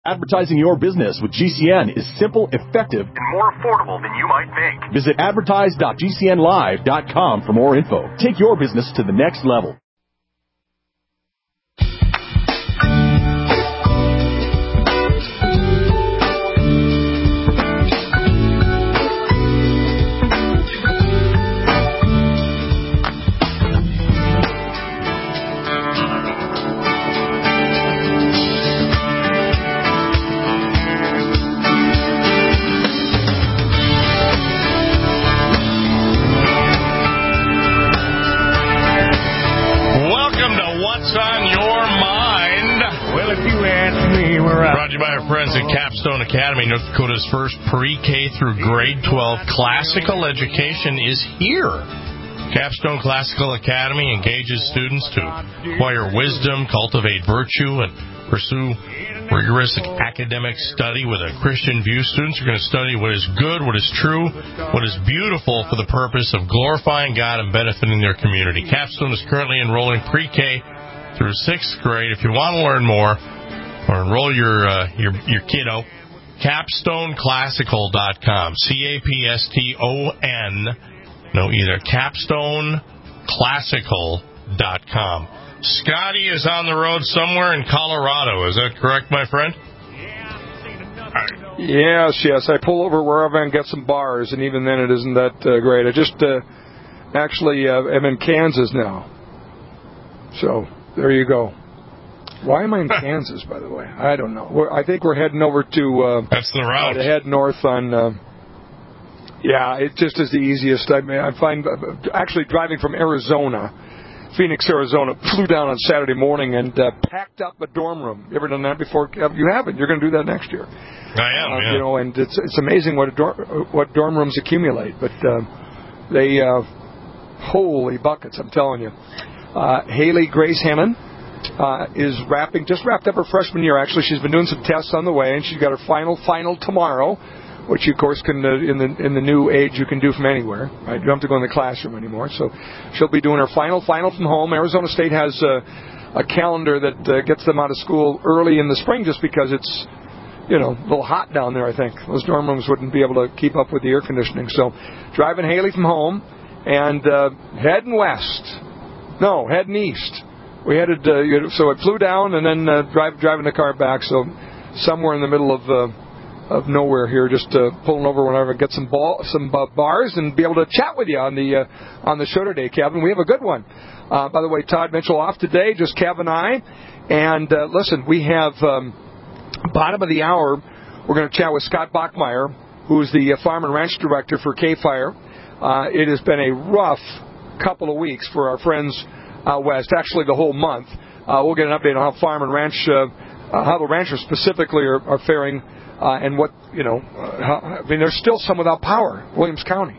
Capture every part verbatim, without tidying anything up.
Advertising your business with G C N is simple, effective, and more affordable than you might think. Visit advertise dot g c n live dot com for more info. Take your business to the next level. By our friends at Capstone Academy, North Dakota's first pre-K through grade twelve classical education is here. Capstone Classical Academy engages students to acquire wisdom, cultivate virtue, and pursue rigorous academic study with a Christian view. Students are going to study what is good, what is true, what is beautiful for the purpose of glorifying God and benefiting their community. Capstone is currently enrolling pre-K through sixth grade. If you want to learn more, or enroll your uh, your your kiddo, capstone classical dot com. C A P S T O N. No, either capstone classical dot com. Scotty is on the road somewhere in Colorado. Is that correct, my friend? Yes, yes. I pull over wherever and get some bars, and even then it isn't that uh, great. I just uh, actually uh, am in Kansas now. So, there you go. Why am I in Kansas, by the way? I don't know. We're, I think we're heading over to... Uh, That's the route. Uh, to head north on... Uh, yeah, it just is the easiest. I mean, I find... Uh, actually, driving from Arizona, Phoenix, Arizona, flew down on Saturday morning and uh, packed up a dorm room. You ever done that before? You haven't. You're going to do that next year. I am, uh, yeah. You know, and it's it's amazing what a dor- what dorm rooms accumulate. But uh, they... Uh, holy buckets, I'm telling you. Uh, Haley Grace Hannon Uh, is wrapping, just wrapped up her freshman year. Actually, she's been doing some tests on the way, and she's got her final final tomorrow, which you, of course, can uh, in the in the new age you can do from anywhere. Right? You don't have to go in the classroom anymore. So she'll be doing her final final from home. Arizona State has uh, a calendar that uh, gets them out of school early in the spring, just because it's you know a little hot down there. I think those dorm rooms wouldn't be able to keep up with the air conditioning. So driving Haley from home and uh, heading west. No, heading east. We headed, uh, so I flew down and then uh, drive, driving the car back. So somewhere in the middle of uh, of nowhere here, just uh, pulling over whenever I get some ball, some uh, bars and be able to chat with you on the uh, on the show today, Kevin. We have a good one. Uh, by the way, Todd Mitchell off today, just Kev and I. And uh, listen, we have um, bottom of the hour. We're going to chat with Scott Bachmeyer, who's the uh, Farm and Ranch Director for K-Fire. Uh, it has been a rough couple of weeks for our friends out west, actually the whole month. Uh, we'll get an update on how farm and ranch, uh, uh, how the ranchers specifically are, are faring, uh, and what, you know, uh, how, I mean, there's still some without power, Williams County.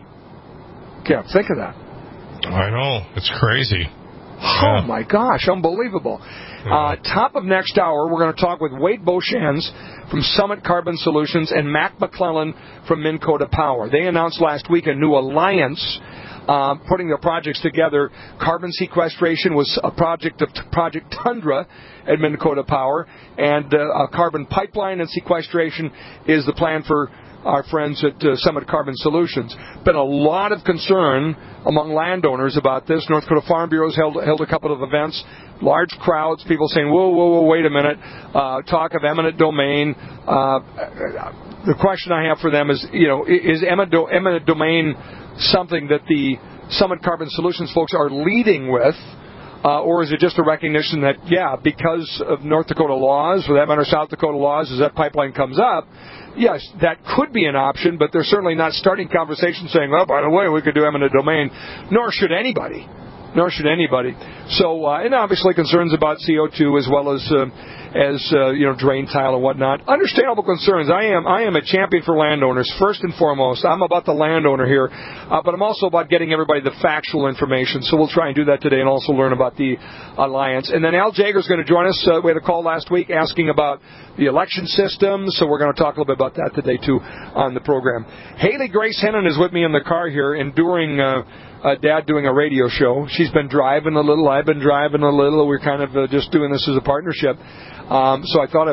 Can't think of that. I know. It's crazy. Oh, yeah. My gosh, unbelievable. Yeah. Uh, top of next hour, we're going to talk with Wade Beauchamps from Summit Carbon Solutions and Mac McClellan from Minn Kota Power. They announced last week a new alliance Uh, putting their projects together. Carbon sequestration was a project of Project Tundra at Minn Kota Power, and uh, a carbon pipeline and sequestration is the plan for our friends at uh, Summit Carbon Solutions. Been a lot of concern among landowners about this. North Dakota Farm Bureau's held, held a couple of events, large crowds, people saying, whoa, whoa, whoa, wait a minute, uh, talk of eminent domain. Uh, the question I have for them is, you know, is eminent, do- eminent domain something that the Summit Carbon Solutions folks are leading with, uh, or is it just a recognition that, yeah, because of North Dakota laws, for that matter South Dakota laws, as that pipeline comes up, yes, that could be an option, but they're certainly not starting conversations saying, oh, by the way, we could do eminent domain, nor should anybody. Nor should anybody. So, uh, and obviously concerns about C O two as well as, uh, as uh, you know, drain tile and whatnot. Understandable concerns. I am I am a champion for landowners, first and foremost. I'm about the landowner here, uh, but I'm also about getting everybody the factual information. So we'll try and do that today and also learn about the alliance. And then Al Jager's going to join us. Uh, we had a call last week asking about the election system, so we're going to talk a little bit about that today, too, on the program. Haley Grace Hennon is with me in the car here, enduring uh, uh, Dad doing a radio show. She's been driving a little. I've been driving a little. We're kind of uh, just doing this as a partnership. Um, so I thought I would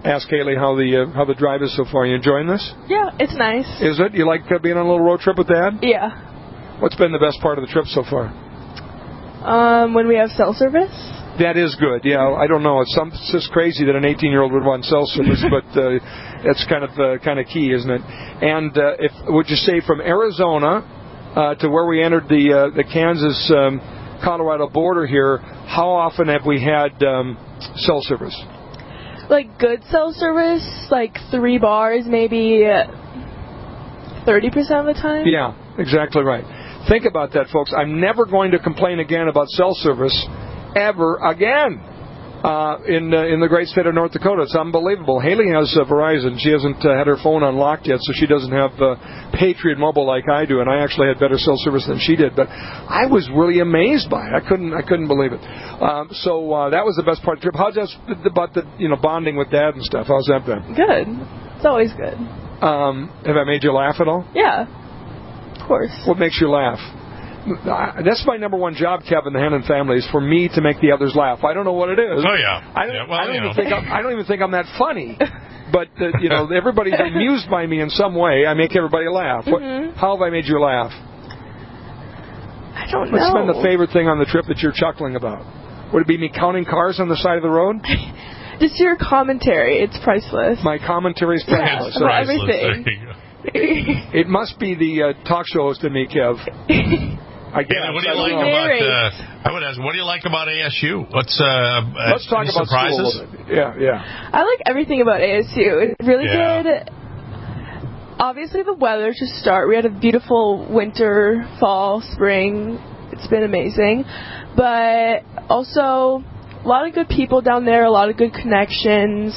ask Haley how the uh, how the drive is so far. You enjoying this? Yeah, it's nice. Is it? You like uh, being on a little road trip with Dad? Yeah. What's been the best part of the trip so far? Um, when we have cell service. That is good. Yeah, I don't know. It's, some, it's just crazy that an eighteen-year-old would want cell service, but uh, that's kind of uh, kind of key, isn't it? And uh, if would you say from Arizona uh, to where we entered the uh, the Kansas um, Colorado border here, how often have we had um, cell service? Like good cell service, like three bars, maybe thirty percent of the time. Yeah, exactly right. Think about that, folks. I'm never going to complain again about cell service ever again uh, in uh, in the great state of North Dakota. It's unbelievable. Haley has uh, Verizon. She hasn't uh, had her phone unlocked yet, so she doesn't have uh, Patriot Mobile like I do, and I actually had better cell service than she did. But I was really amazed by it. I couldn't I couldn't believe it. Um, so uh, that was the best part of the trip. How's that about the you know bonding with Dad and stuff? How's that been? Good. It's always good. Um, have I made you laugh at all? Yeah. Of course. What makes you laugh? That's my number one job, Kevin, the Hannon family, is for me to make the others laugh. I don't know what it is. Oh yeah. I don't, yeah, well, I don't you even know. think I'm, I don't even think I'm that funny. But uh, you know, everybody's amused by me in some way. I make everybody laugh. Mm-hmm. What, how have I made you laugh? I don't know. What's been the favorite thing on the trip that you're chuckling about? Would it be me counting cars on the side of the road? Just your commentary. It's priceless. My commentary is priceless. Yeah, about Priceless. everything. There you go. It must be the uh, talk show host in me, Kev. I guess. Haley, what do you I like don't know. about? Uh, I would ask, what do you like about A S U? What's uh? Let's talk any about surprises? school a little bit. Yeah, yeah. I like everything about A S U. It's really Yeah. good. Obviously, the weather to start. We had a beautiful winter, fall, spring. It's been amazing. But also, a lot of good people down there, a lot of good connections.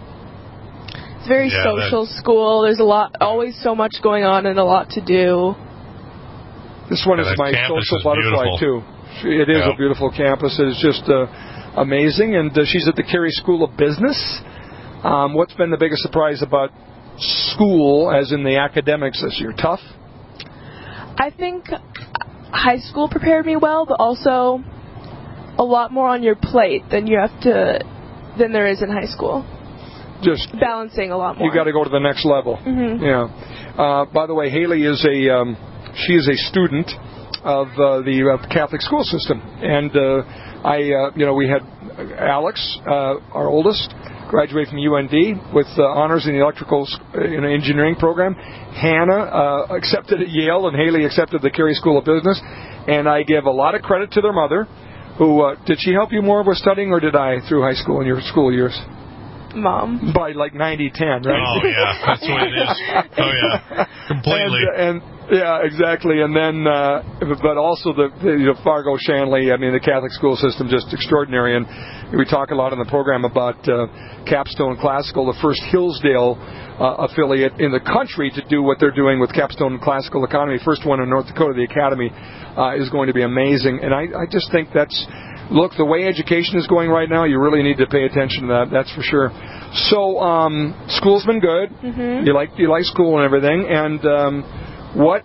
It's a very Yeah, social school. There's a lot, always so much going on and a lot to do. This one Yeah, is that my campus social is butterfly, beautiful. too. It is Yeah. a beautiful campus. It is just uh, amazing. And uh, she's at the Carey School of Business. Um, what's been the biggest surprise about school, as in the academics this year? Tough? I think high school prepared me well, but also a lot more on your plate than you have to, than there is in high school. Just Balancing a lot more. you got to go to the next level. Mm-hmm. Yeah. Uh, by the way, Haley is a um, she is a student of uh, the uh, Catholic school system, and uh, I uh, you know we had Alex, uh, our oldest, graduate from U N D with uh, honors in the electrical uh, in an engineering program. Hannah uh, accepted at Yale, and Haley accepted the Carey School of Business. And I give a lot of credit to their mother, who uh, did she help you more with studying, or did I through high school in your school years? Mom. By like ninety ten, right? Oh yeah, that's what it is. Oh yeah, completely. And, and yeah, exactly. And then, uh, but also the, the you know, Fargo Shanley. I mean, the Catholic school system just extraordinary. And we talk a lot in the program about uh, Capstone Classical, the first Hillsdale uh, affiliate in the country to do what they're doing with Capstone Classical Academy. First one in North Dakota, the Academy, uh, is going to be amazing. And I, I just think that's. Look, the way education is going right now, you really need to pay attention to that. That's for sure. So, um, school's been good. Mm-hmm. You like you like school and everything. And um, what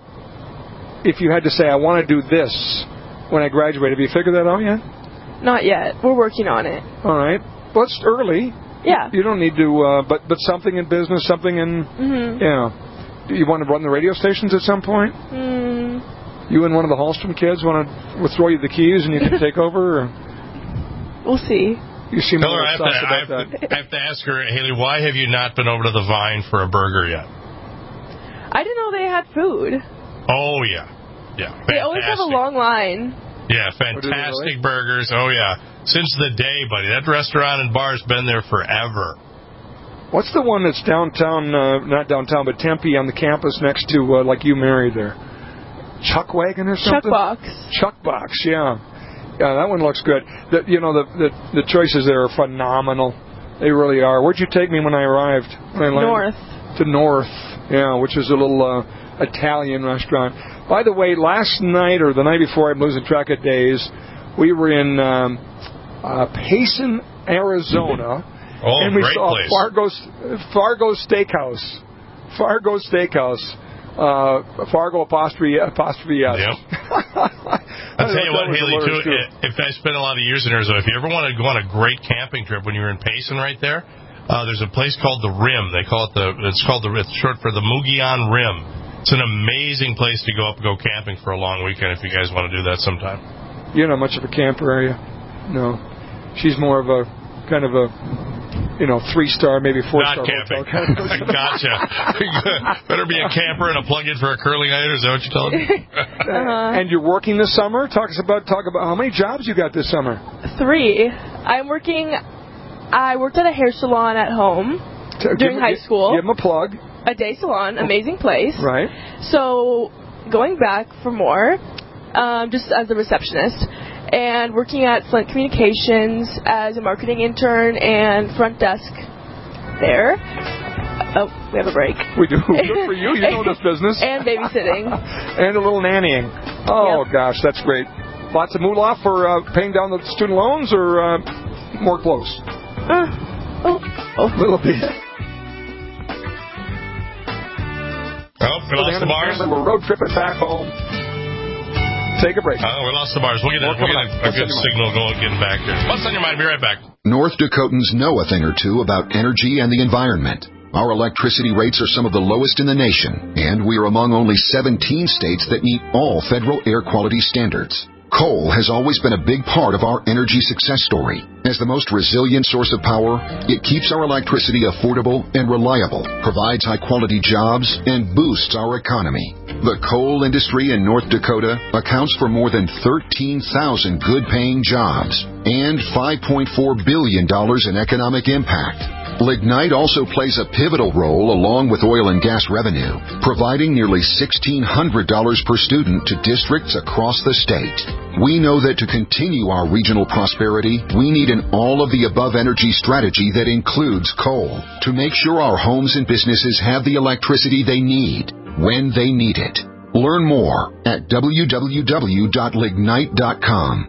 if you had to say, I want to do this when I graduate? Have you figured that out yet? Not yet. We're working on it. All right. Well, it's early. Yeah. You don't need to, uh, but but something in business, something in, Mm-hmm. yeah. Do you want to run the radio stations at some point? Mm. You and one of the Hallstrom kids want to we'll throw you the keys and you can take over? Or? We'll see. You seem Tell a her little I have, to, sus I, about have that. to, I have to ask her, Haley, why have you not been over to the Vine for a burger yet? I didn't know they had food. Oh yeah, yeah. Fantastic. They always have a long line. Yeah, Oh, do they fantastic really? burgers. Oh yeah, since the day, buddy. That restaurant and bar's been there forever. What's the one that's downtown, uh, not downtown, but Tempe on the campus next to, uh, like you married there? Chuck Wagon or something? Chuck Box. Chuck Box, yeah. Yeah, that one looks good. The, you know, the, the the choices there are phenomenal. They really are. Where'd you take me when I arrived? When I landed? North. To North, yeah, which is a little uh, Italian restaurant. By the way, last night or the night before, I'm losing track of days, we were in um, uh, Payson, Arizona. Oh, and we great saw place. Fargo's Fargo's Steakhouse. Fargo's Steakhouse. Uh, Fargo apostrophe apostrophe S. Yep. I'll tell you what, Haley, too, too, if I spent a lot of years in Arizona, if you ever want to go on a great camping trip when you're in Payson right there, Uh, there's a place called the Rim. They call it the. It's called the. It's short for the Mugian Rim. It's an amazing place to go up and go camping for a long weekend if you guys want to do that sometime. You're not much of a camper, are you? No. She's more of a kind of a, you know, three-star, maybe four-star Not camping. hotel. Gotcha. Better be a camper and a plug-in for a curling iron. Is that what you're telling me? uh-huh. And you're working this summer? Talk us about talk about how many jobs you got this summer. Three. I'm working. I worked at a hair salon at home Give during him, high school. Give them a plug. A day salon, amazing place. Right. So going back for more, um, just as a receptionist, and working at Flint Communications as a marketing intern and front desk there. Oh, we have a break. We do. Good for you. You know this business. And babysitting. And a little nannying. Oh, yep. Gosh, that's great. Lots of moolah for uh, paying down the student loans, or uh, more close? Uh, oh, oh. A little bit. Oh, we lost the bars. We're road tripping back home. Take a break. Oh, we lost the bars. We'll get, a, we'll get a, a good signal going, getting back here. What's on your mind? Be right back. North Dakotans know a thing or two about energy and the environment. Our electricity rates are some of the lowest in the nation, and we are among only seventeen states that meet all federal air quality standards. Coal has always been a big part of our energy success story. As the most resilient source of power, it keeps our electricity affordable and reliable, provides high-quality jobs, and boosts our economy. The coal industry in North Dakota accounts for more than thirteen thousand good-paying jobs and five point four billion dollars in economic impact. Lignite also plays a pivotal role along with oil and gas revenue, providing nearly sixteen hundred dollars per student to districts across the state. We know that to continue our regional prosperity, we need an all-of-the-above energy strategy that includes coal to make sure our homes and businesses have the electricity they need when they need it. Learn more at w w w dot lignite dot com.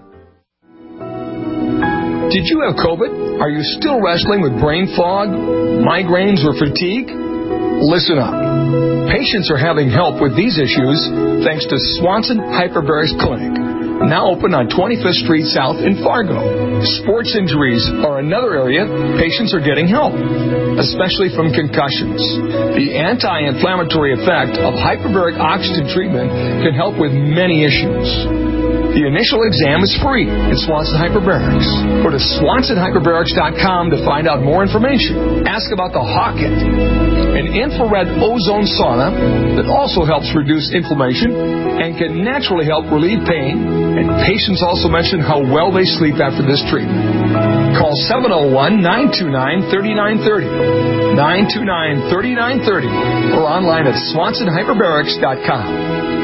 Did you have COVID? Are you still wrestling with brain fog, migraines, or fatigue? Listen up. Patients are having help with these issues thanks to Swanson Hyperbarics Clinic, now open on twenty-fifth Street South in Fargo. Sports injuries are another area patients are getting help, especially from concussions. The anti-inflammatory effect of hyperbaric oxygen treatment can help with many issues. The initial exam is free at Swanson Hyperbarics. Go to swanson hyperbarics dot com to find out more information. Ask about the Hawkett, an infrared ozone sauna that also helps reduce inflammation and can naturally help relieve pain. And patients also mention how well they sleep after this treatment. Call seven oh one, nine two nine, three nine three oh, nine two nine, three nine three oh, or online at swanson hyperbarics dot com.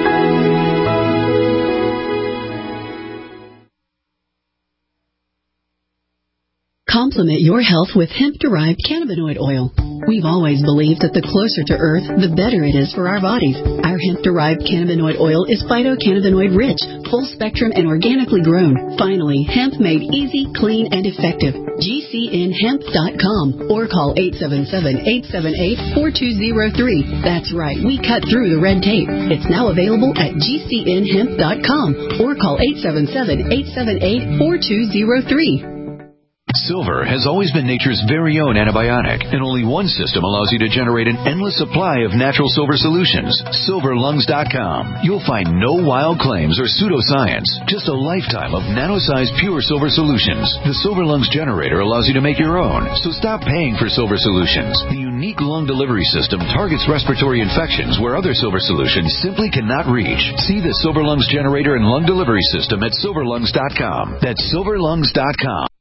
Complement your health with hemp-derived cannabinoid oil. We've always believed that the closer to Earth, the better it is for our bodies. Our hemp-derived cannabinoid oil is phytocannabinoid-rich, full-spectrum, and organically grown. Finally, hemp made easy, clean, and effective. G C N hemp dot com or call eight seven seven, eight seven eight, four two zero three. That's right, we cut through the red tape. It's now available at G C N hemp dot com or call eight seven seven, eight seven eight, four two zero three. Silver has always been nature's very own antibiotic, and only one system allows you to generate an endless supply of natural silver solutions. silver lungs dot com. You'll find no wild claims or pseudoscience, just a lifetime of nano-sized pure silver solutions. The Silver Lungs generator allows you to make your own, so stop paying for silver solutions. The unique lung delivery system targets respiratory infections where other silver solutions simply cannot reach. See the Silver Lungs generator and lung delivery system at silver lungs dot com. That's silver lungs dot com.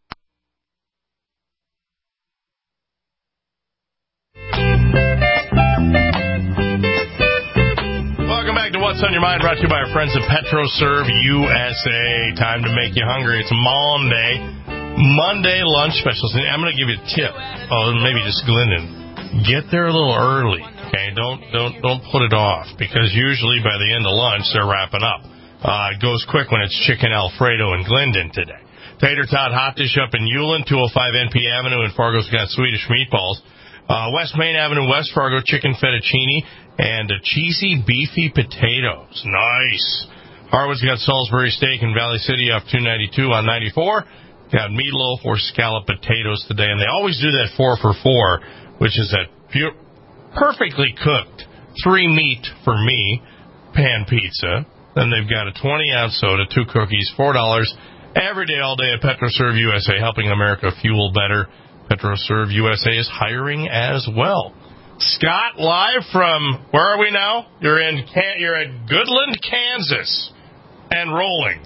What's on your mind? Brought to you by our friends at PetroServe U S A. Time to make you hungry. It's Monday. Monday lunch specials. And I'm going to give you a tip. Oh, maybe just Glendon. Get there a little early. Okay, don't don't don't put it off, because usually by the end of lunch they're wrapping up. Uh, it goes quick when it's chicken Alfredo in Glendon today. Tater tot hot dish up in Ulen, two oh five N P Avenue in Fargo's got Swedish meatballs. Uh, West Main Avenue, West Fargo, chicken fettuccine and uh, cheesy beefy potatoes. Nice. Harwood's got Salisbury steak in Valley City off two ninety-two on ninety-four. Got meatloaf or scalloped potatoes today, and they always do that four for four, which is that pure, perfectly cooked three meat for me pan pizza. Then they've got a twenty ounce soda, two cookies, four dollars every day, all day at PetroServe U S A, helping America fuel better. PetroServe U S A is hiring as well. Scott, live from, where are we now? You're in, you're at Goodland, Kansas, and rolling.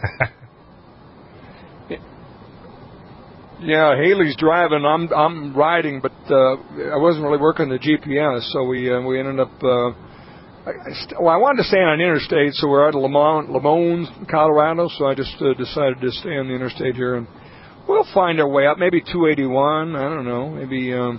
Yeah, Haley's driving. I'm I'm riding, but uh, I wasn't really working the G P S, so we uh, we ended up. Uh, I, I st- well, I wanted to stay on an interstate, so we're out of Lamont, Lamont, Colorado. So I just uh, decided to stay on the interstate here, and we'll find our way up. Maybe two eighty-one. I don't know. Maybe um,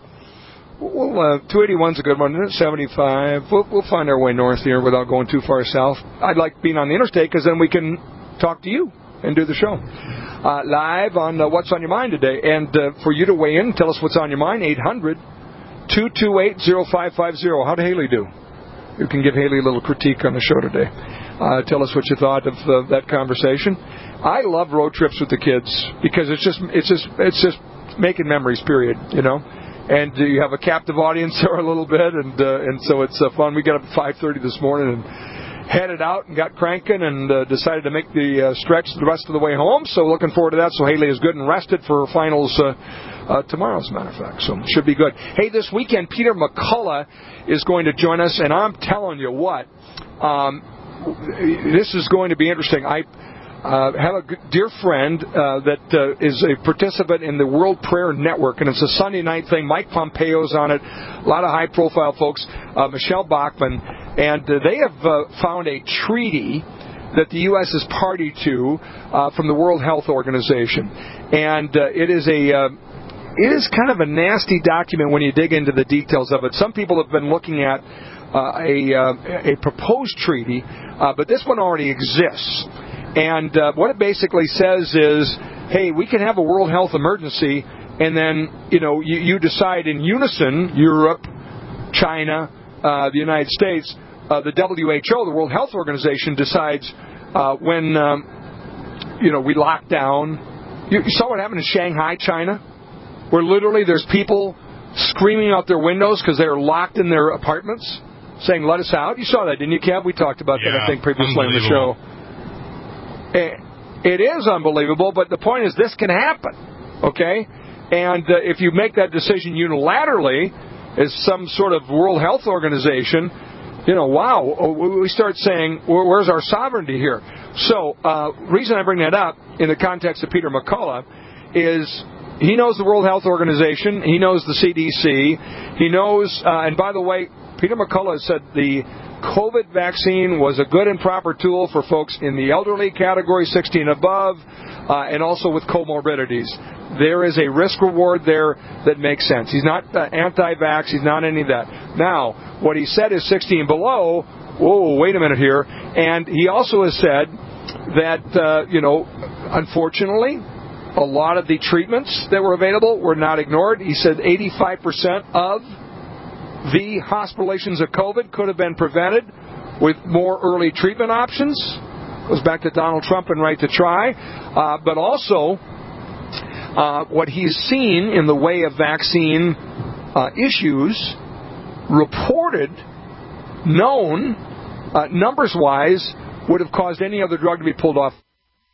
well, uh, two eighty-one's a good one. seventy-five. We'll we'll find our way north here without going too far south. I'd like being on the interstate because then we can talk to you and do the show. Uh, live on uh, What's on Your Mind today. And uh, for you to weigh in, tell us what's on your mind, eight hundred, two two eight, oh five five oh. How'd Haley do? You can give Haley a little critique on the show today. Uh, tell us what you thought of uh, that conversation. I love road trips with the kids because it's just it's just it's just making memories, period, you know. And uh, you have a captive audience there a little bit, and uh, and so it's uh, fun. We got up at five thirty this morning and headed out and got cranking and uh, decided to make the uh, stretch the rest of the way home. So looking forward to that. So Haley is good and rested for her finals uh, uh, tomorrow, as a matter of fact. So should be good. Hey, this weekend, Peter McCullough is going to join us. And I'm telling you what, um, this is going to be interesting. I uh, have a dear friend uh, that uh, is a participant in the World Prayer Network. And it's a Sunday night thing. Mike Pompeo's on it. A lot of high-profile folks. Uh, Michelle Bachmann. And uh, they have uh, found a treaty that the U S is party to uh, from the World Health Organization. And uh, it is a uh, it is kind of a nasty document when you dig into the details of it. Some people have been looking at uh, a, uh, a proposed treaty, uh, but this one already exists. And uh, what it basically says is, hey, we can have a world health emergency, and then, you know, you, you decide in unison, Europe, China, uh, the United States, uh, the W H O, the World Health Organization, decides uh, when, um, you know, we lock down. You, you saw what happened in Shanghai, China, where literally there's people screaming out their windows because they're locked in their apartments, saying, let us out. You saw that, didn't you, Kev? We talked about yeah, that, I think, previously on the show. It, it is unbelievable, but the point is this can happen, okay? And uh, if you make that decision unilaterally as some sort of World Health Organization, you know, wow, we start saying, where's our sovereignty here? So, uh, reason I bring that up in the context of Peter McCullough is he knows the World Health Organization, he knows the C D C, he knows, uh, and by the way, Peter McCullough said the COVID vaccine was a good and proper tool for folks in the elderly category, sixteen and above, uh, and also with comorbidities. There is a risk-reward there that makes sense. He's not uh, anti-vax. He's not any of that. Now, what he said is sixteen and below. Whoa, wait a minute here. And he also has said that, uh, you know, unfortunately, a lot of the treatments that were available were not ignored. He said eighty-five percent of the hospitalizations of COVID could have been prevented with more early treatment options. Goes back to Donald Trump and right to try. Uh, but also, uh, what he's seen in the way of vaccine uh, issues, reported, known, uh, numbers-wise, would have caused any other drug to be pulled off.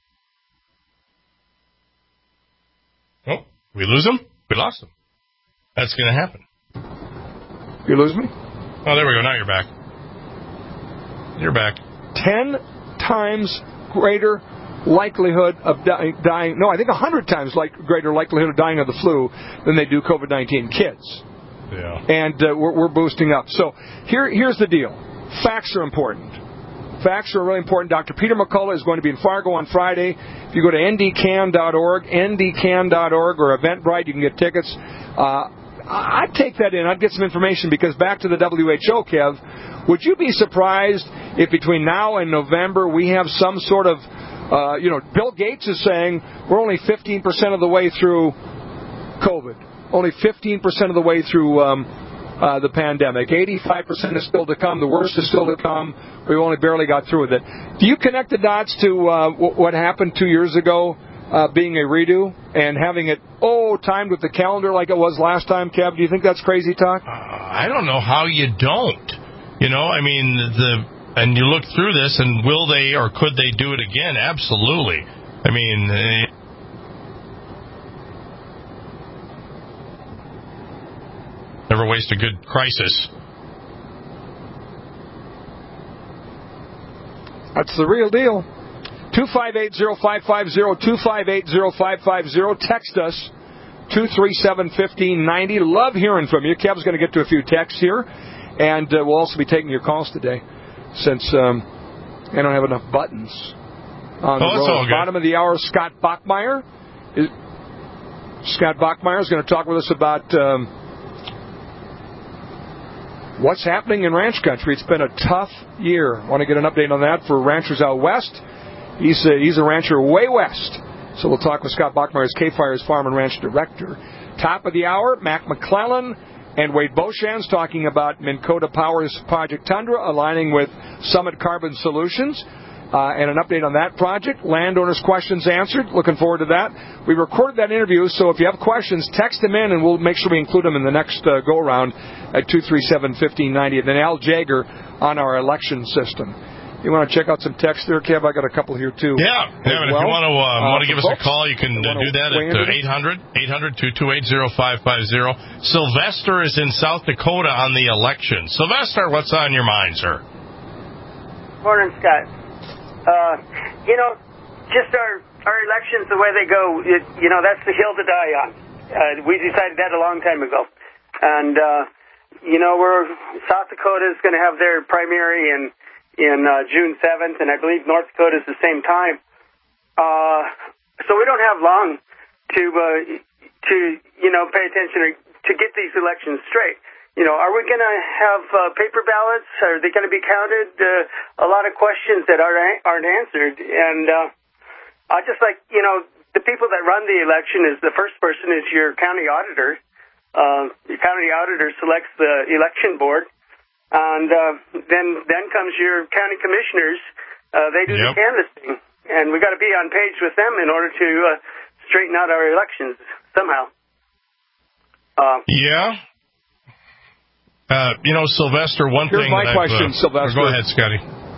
Oh, we lose him? We lost him. That's going to happen. You lose me? Oh, there we go. Now you're back. You're back. Ten times greater likelihood of di- dying. No, I think a hundred times like greater likelihood of dying of the flu than they do COVID nineteen kids. Yeah. And uh, we're, we're boosting up. So here, here's the deal. Facts are important. Facts are really important. Doctor Peter McCullough is going to be in Fargo on Friday. If you go to N D C A N dot org, N D C A N dot org, or Eventbrite, you can get tickets. Uh, I'd take that in. I'd get some information because back to the W H O, Kev, would you be surprised if between now and November we have some sort of, uh, you know, Bill Gates is saying we're only fifteen percent of the way through COVID, only fifteen percent of the way through um, uh, the pandemic. eighty-five percent is still to come. The worst is still to come. We've only barely got through with it. Do you connect the dots to uh, w- what happened two years ago uh, being a redo and having it, oh, timed with the calendar like it was last time, Kev? Do you think that's crazy talk? Uh, I don't know how you don't. You know, I mean, the and you look through this, and will they or could they do it again? Absolutely. I mean... Uh, never waste a good crisis. That's the real deal. two five eight, zero five five zero, two five eight, zero five five zero. Text us, two three seven, one five nine zero. Love hearing from you. Kev's going to get to a few texts here. And uh, we'll also be taking your calls today since um, I don't have enough buttons on oh, the road. All good. Bottom of the hour, Scott Bachmeyer. Is, Scott Bachmeyer is going to talk with us about... Um, what's happening in ranch country. It's been a tough year. I want to get an update on that for ranchers out west. He's a, he's a rancher way west. So we'll talk with Scott Bachmeyer, as K-Fire's Farm and Ranch Director. Top of the hour, Mac McClellan and Wade Beauchamp talking about Minn Kota Power's Project Tundra aligning with Summit Carbon Solutions. Uh, and an update on that project. Landowners' questions answered. Looking forward to that. We recorded that interview, so if you have questions, text them in, and we'll make sure we include them in the next uh, go-around at two three seven, one five nine zero. And then Al Jager on our election system. You want to check out some text there, Kev? I got a couple here, too. Yeah, yeah and well. if you want to, uh, uh, want to give us folks, a call, you can uh, do that at uh, eight hundred, eight hundred, two two eight, zero five five zero. Sylvester is in South Dakota on the election. Sylvester, what's on your mind, sir? Morning, Scott. Uh, you know, just our our elections, the way they go, it, you know, that's the hill to die on. Uh, we decided that a long time ago. And, uh, you know, we're South Dakota is going to have their primary in, in uh, June seventh, and I believe North Dakota is the same time. Uh, so we don't have long to, uh, to you know, pay attention to get these elections straight. You know, are we going to have uh, paper ballots? Are they going to be counted? Uh, a lot of questions that aren't, aren't answered. And uh, I just like, you know, the people that run the election is the first person is your county auditor. Uh, your county auditor selects the election board. And uh, then then comes your county commissioners. Uh, they do yep. the canvassing. And we got to be on page with them in order to uh, straighten out our elections somehow. Uh, yeah. Uh, you know, Sylvester, one Here's thing my that question, I've, uh, Sylvester. Go ahead, Scotty.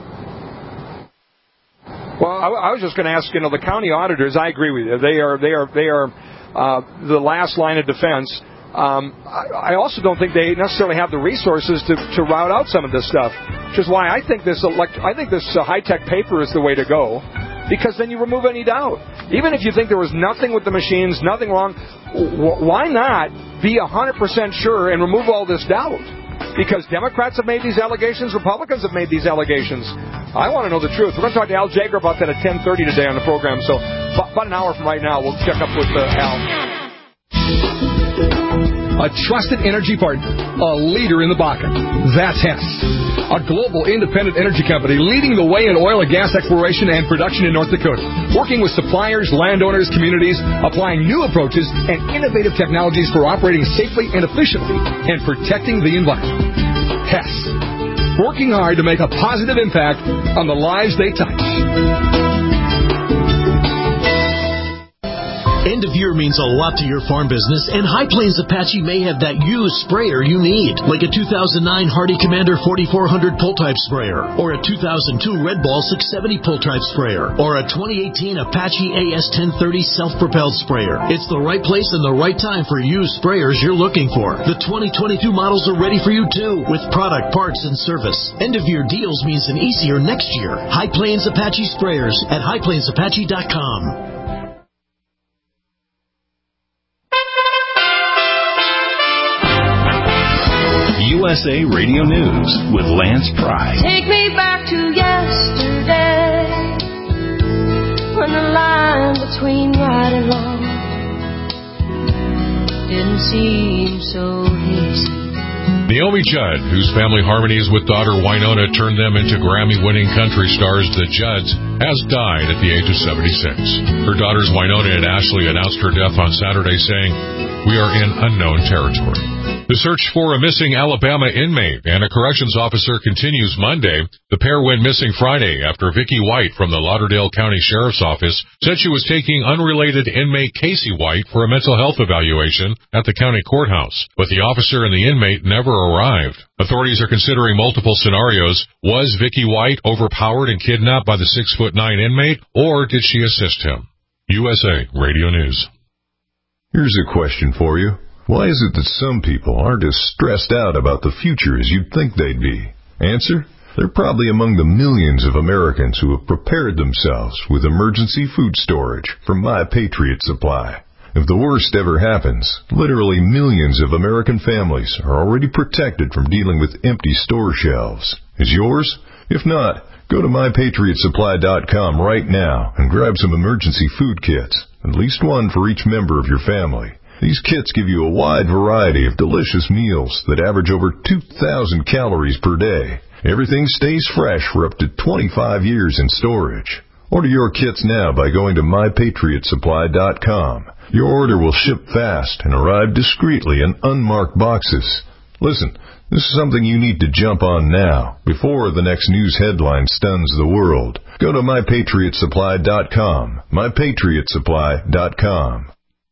Well, I, I was just going to ask, you know, the county auditors, I agree with you. They are they are, they are uh, the last line of defense. Um, I, I also don't think they necessarily have the resources to, to route out some of this stuff, which is why I think this elect- I think this uh, high-tech paper is the way to go, because then you remove any doubt. Even if you think there was nothing with the machines, nothing wrong, w- why not be one hundred percent sure and remove all this doubt? Because Democrats have made these allegations, Republicans have made these allegations. I want to know the truth. We're going to talk to Al Jager about that at ten thirty today on the program. So about an hour from right now, we'll check up with uh, Al. A trusted energy partner, a leader in the Bakken. That's Hess, a global independent energy company leading the way in oil and gas exploration and production in North Dakota, working with suppliers, landowners, communities, applying new approaches and innovative technologies for operating safely and efficiently and protecting the environment. Hess, working hard to make a positive impact on the lives they touch. End of year means a lot to your farm business, and High Plains Apache may have that used sprayer you need, like a two thousand nine Hardy Commander forty-four hundred pull-type sprayer, or a two thousand two Red Ball six seventy pull-type sprayer, or a twenty eighteen Apache A S ten thirty self-propelled sprayer. It's the right place and the right time for used sprayers you're looking for. The twenty twenty-two models are ready for you, too, with product, parts, and service. End-of-year deals means an easier next year. High Plains Apache Sprayers at high plains apache dot com. U S A Radio News with Lance Pry. Take me back to yesterday, when the line between right and wrong didn't seem so easy. Naomi Judd, whose family harmonies with daughter Wynonna turned them into Grammy-winning country stars, the Judds, has died at the age of seventy-six. Her daughters Wynonna and Ashley announced her death on Saturday, saying, "We are in unknown territory." The search for a missing Alabama inmate and a corrections officer continues Monday. The pair went missing Friday after Vicki White from the Lauderdale County Sheriff's Office said she was taking unrelated inmate Casey White for a mental health evaluation at the county courthouse, but the officer and the inmate never arrived. Authorities are considering multiple scenarios. Was Vicki White overpowered and kidnapped by the six foot nine inmate, or did she assist him? U S A Radio News. Here's a question for you. Why is it that some people aren't as stressed out about the future as you'd think they'd be? Answer: they're probably among the millions of Americans who have prepared themselves with emergency food storage from My Patriot Supply. If the worst ever happens, literally millions of American families are already protected from dealing with empty store shelves. Is yours? If not, go to my patriot supply dot com right now and grab some emergency food kits, at least one for each member of your family. These kits give you a wide variety of delicious meals that average over two thousand calories per day. Everything stays fresh for up to twenty-five years in storage. Order your kits now by going to my patriot supply dot com. Your order will ship fast and arrive discreetly in unmarked boxes. Listen, this is something you need to jump on now, before the next news headline stuns the world. Go to my patriot supply dot com. my patriot supply dot com.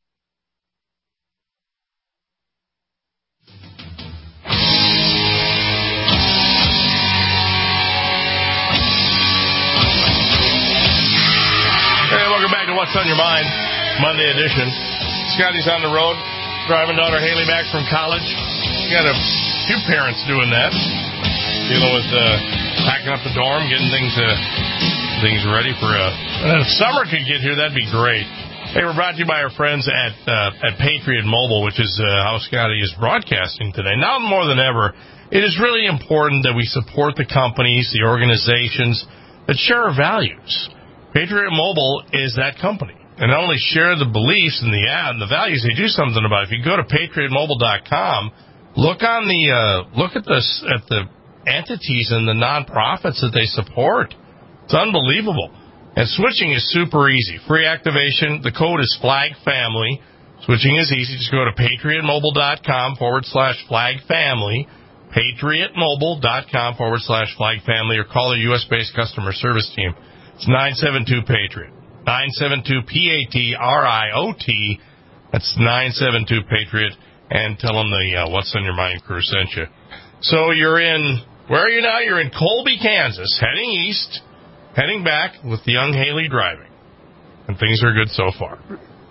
What's on Your Mind, Monday edition. Scotty's on the road, driving daughter Haley back from college. We got a few parents doing that, dealing with uh, packing up the dorm, getting things uh, things ready for a. Uh, if summer could get here, that'd be great. Hey, we're brought to you by our friends at uh, at Patriot Mobile, which is uh, how Scotty is broadcasting today. Now more than ever, it is really important that we support the companies, the organizations that share our values. Patriot Mobile is that company. And not only share the beliefs and the ad and the values, they do something about it. If you go to patriot mobile dot com, look on the uh, look at the at the entities and the nonprofits that they support. It's unbelievable. And switching is super easy. Free activation. The code is FLAGFAMILY. Switching is easy. Just go to patriot mobile dot com forward slash FLAGFAMILY. patriot mobile dot com forward slash FLAGFAMILY, or call their U S based customer service team. It's nine seven two PATRIOT. nine seven two P A T R I O T. That's nine seven two PATRIOT. And tell them the uh, What's on Your Mind crew sent you. So you're in, where are you now? You're in Colby, Kansas, heading east, heading back with the young Haley driving. And things are good so far.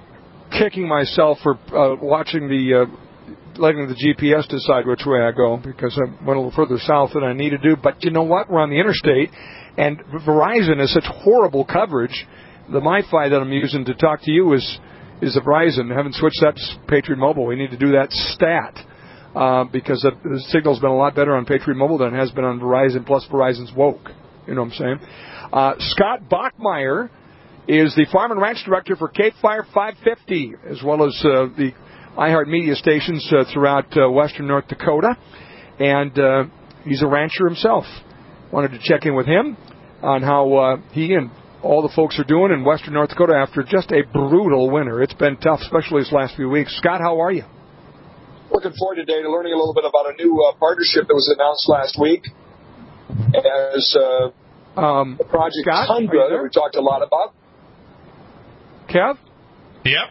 Kicking myself for uh, watching the, uh, letting the G P S decide which way I go, because I went a little further south than I need to do. But you know what? We're on the interstate. And Verizon has such horrible coverage. The MiFi that I'm using to talk to you is is a Verizon. I haven't switched that to Patriot Mobile. We need to do that stat uh, because the, the signal's been a lot better on Patriot Mobile than it has been on Verizon, plus Verizon's woke. You know what I'm saying? Uh, Scott Bachmeyer is the Farm and Ranch Director for Cape Fire five fifty, as well as uh, the iHeartMedia stations uh, throughout uh, western North Dakota. And uh, he's a rancher himself. Wanted to check in with him on how uh, he and all the folks are doing in western North Dakota after just a brutal winter. It's been tough, especially these last few weeks. Scott, how are you? Looking forward today to learning a little bit about a new uh, partnership that was announced last week as uh, um, Project Scott, Tundra that we talked a lot about. Kev? Yep.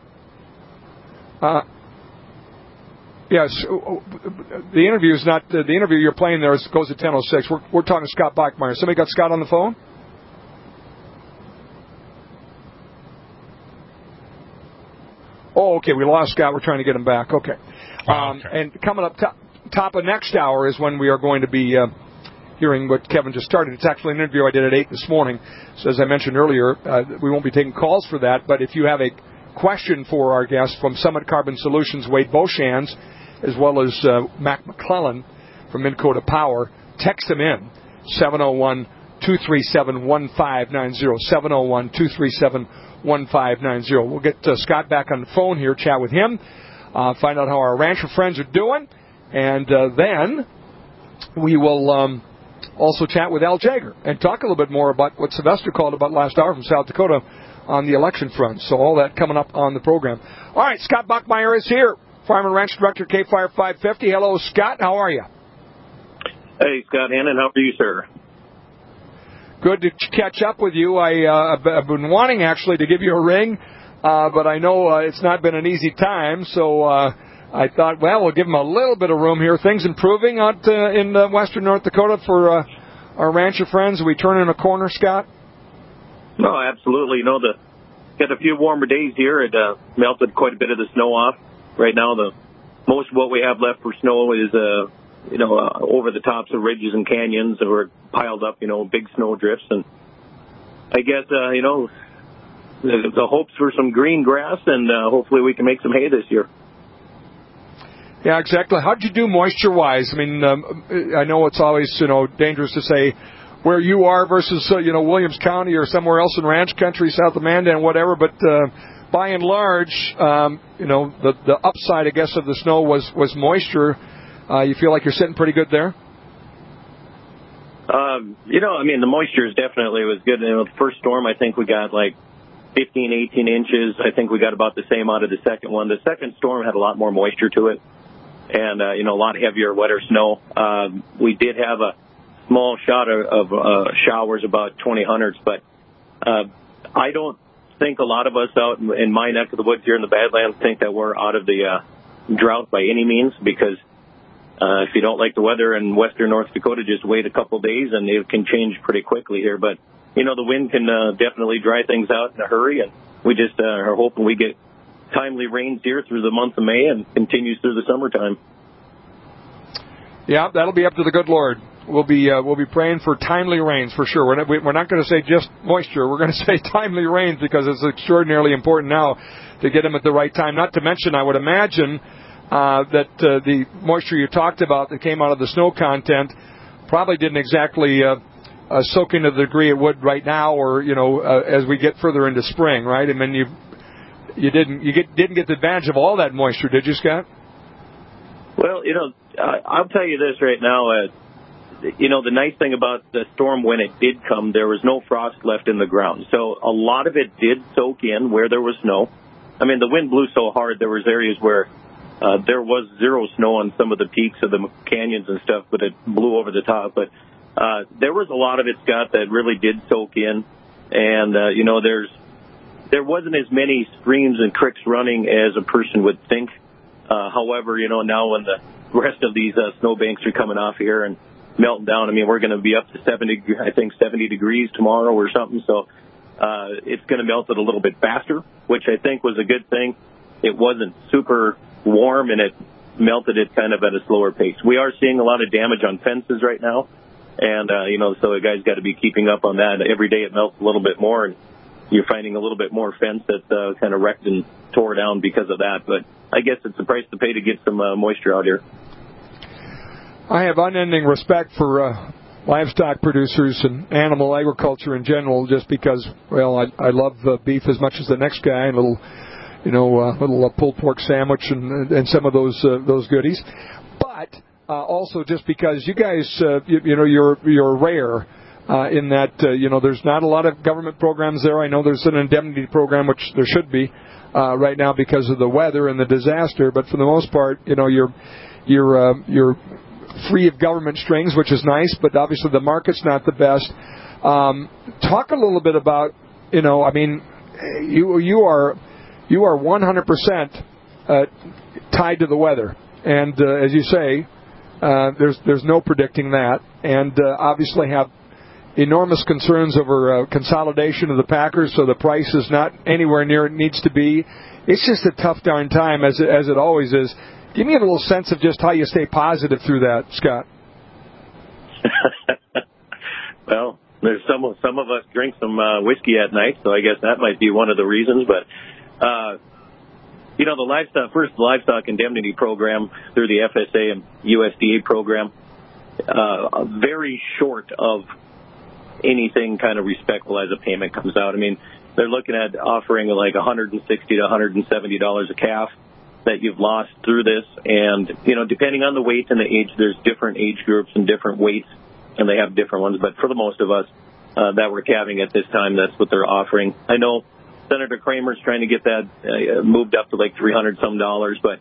Uh, yes, the interview is not uh, the interview you're playing there is, goes at ten oh six. We're, we're talking to Scott Bachmeyer. Somebody got Scott on the phone? Oh, okay. We lost Scott. We're trying to get him back. Okay. Um, okay. And coming up top, top of next hour is when we are going to be uh, hearing what Kevin just started. It's actually an interview I did at eight this morning. So as I mentioned earlier, uh, we won't be taking calls for that. But if you have a question for our guest from Summit Carbon Solutions, Wade Beauchamps, as well as uh, Mac McClellan from Minn Kota Power, text them in, seven oh one, two three seven, one five nine zero, seven oh one, two three seven, one five nine zero. We'll get uh, Scott back on the phone here, chat with him, uh, find out how our rancher friends are doing, and uh, then we will um, also chat with Al Jager and talk a little bit more about what Sylvester called about last hour from South Dakota on the election front. So all that coming up on the program. All right, Scott Bachmeyer is here. Farm and Ranch Director, K-Fire five fifty. Hello, Scott. How are you? Hey, Scott Hannon. How are you, sir? Good to catch up with you. I, uh, I've been wanting, actually, to give you a ring, uh, but I know uh, it's not been an easy time, so uh, I thought, well, we'll give them a little bit of room here. Things improving out uh, in uh, western North Dakota for uh, our rancher friends. Are we turning a corner, Scott? No, absolutely. You know, the got a few warmer days here. It uh, melted quite a bit of the snow off. Right now, the most of what we have left for snow is, uh, you know, uh, over the tops of ridges and canyons that were piled up, you know, big snow drifts. And I guess, uh, you know, the, the hopes for some green grass, and uh, hopefully we can make some hay this year. Yeah, exactly. How'd you do moisture-wise? I mean, um, I know it's always, you know, dangerous to say where you are versus, uh, you know, Williams County or somewhere else in ranch country, south of Mandan, whatever, but uh, by and large, um, you know, the the upside, I guess, of the snow was, was moisture. Uh, you feel like you're sitting pretty good there? Um, you know, I mean, the moisture is definitely was good. You know, the first storm, I think we got like fifteen, eighteen inches. I think we got about the same out of the second one. The second storm had a lot more moisture to it and, uh, you know, a lot heavier, wetter snow. Um, we did have a small shot of, of uh, showers, about twenty hundredths, but uh, I don't think a lot of us out in my neck of the woods here in the Badlands think that we're out of the uh, drought by any means, because uh, if you don't like the weather in western North Dakota, just wait a couple days and it can change pretty quickly here. But, you know, the wind can uh, definitely dry things out in a hurry, and we just uh, are hoping we get timely rains here through the month of May and continues through the summertime. Yeah, that'll be up to the good Lord. We'll be uh, we'll be praying for timely rains for sure. We're not, we're not going to say just moisture. We're going to say timely rains, because it's extraordinarily important now to get them at the right time. Not to mention, I would imagine uh, that uh, the moisture you talked about that came out of the snow content probably didn't exactly uh, uh, soak into the degree it would right now, or you know, uh, as we get further into spring, right? I mean, you you didn't you get didn't get the advantage of all that moisture, did you, Scott? Well, you know, uh, I'll tell you this right now. Uh, You know, the nice thing about the storm, when it did come, there was no frost left in the ground. So a lot of it did soak in where there was snow. I mean, the wind blew so hard, there was areas where uh, there was zero snow on some of the peaks of the canyons and stuff, but it blew over the top. But uh, there was a lot of it, Scott, that really did soak in. And, uh, you know, there's there wasn't as many streams and creeks running as a person would think. Uh, however, you know, now when the rest of these uh, snowbanks are coming off here and melting down. I mean, we're going to be up to seventy, I think seventy degrees tomorrow or something. So uh, it's going to melt it a little bit faster, which I think was a good thing. It wasn't super warm, and it melted it kind of at a slower pace. We are seeing a lot of damage on fences right now. And, uh, you know, so a guy's got to be keeping up on that. Every day it melts a little bit more, and you're finding a little bit more fence that's uh, kind of wrecked and tore down because of that. But I guess it's the price to pay to get some uh, moisture out here. I have unending respect for uh, livestock producers and animal agriculture in general, just because, well, I, I love uh, beef as much as the next guy, and a little, you know, uh, little uh, pulled pork sandwich and and some of those uh, those goodies. But uh, also just because you guys, uh, you, you know, you're you're rare uh, in that uh, you know, there's not a lot of government programs there. I know there's an indemnity program, which there should be uh, right now because of the weather and the disaster. But for the most part, you know, you're you're uh, you're free of government strings, which is nice, but obviously the market's not the best. Um, talk a little bit about, you know, I mean, you you are you are one hundred percent uh, tied to the weather, and uh, as you say, uh, there's there's no predicting that, and uh, obviously have enormous concerns over uh, consolidation of the packers, so the price is not anywhere near it needs to be. It's just a tough darn time, as it, as it always is. Give me a little sense of just how you stay positive through that, Scott. Well, there's some some of us drink some uh, whiskey at night, so I guess that might be one of the reasons. But uh, you know, the livestock first the livestock indemnity program through the F S A and U S D A program, uh, very short of anything kind of respectful as a payment comes out. I mean, they're looking at offering like one hundred sixty to one hundred seventy dollars a calf that you've lost through this. And, you know, depending on the weight and the age, there's different age groups and different weights, and they have different ones. But for the most of us uh, that we're calving at this time, that's what they're offering. I know Senator Kramer's trying to get that uh, moved up to like three hundred some dollars, but